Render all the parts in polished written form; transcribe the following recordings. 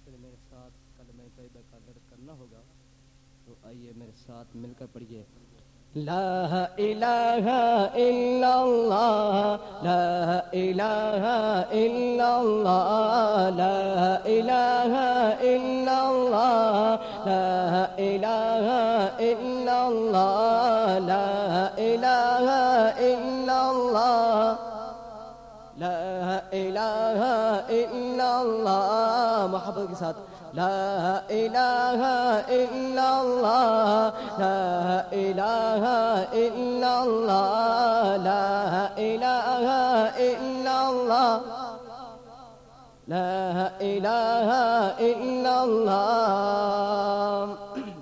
لیے میرے ساتھ کلمہ طیبہ کا درد کرنا ہوگا، تو آئیے میرے ساتھ مل کر پڑھیے۔ لا الہ الا اللہ، لا الہ الا اللہ، لا الہ الا اللہ، لا الہ الا اللہ، لا الہ الا اللہ، لا الہ الا اللہ، محبت کے ساتھ لا الہ الا اللہ، لا الہ الا اللہ، لا الہ الا اللہ، لا الہ الا اللہ۔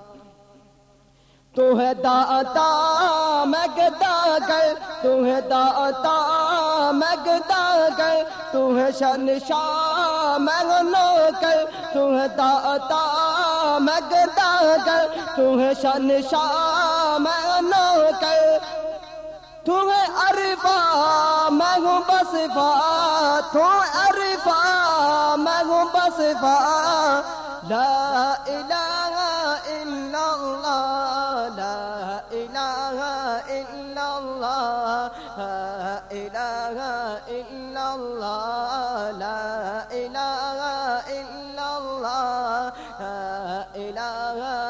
تو ہے داتا میں گدا گر، تو ہے داتا میں گدا گر، تو ہے شہنشاہ میں نوکر، تو ہے داتا میں گدا گر، تو ہے شہنشاہ میں نوکر، تو ہے عرفہ میں ہوں بصفا، تو عرفہ میں ہوں بصفا، لا الہ الا اللہ، لا الہ الا اللہ، لا الہ الا اللہ، لا الہ الا اللہ، لا الہ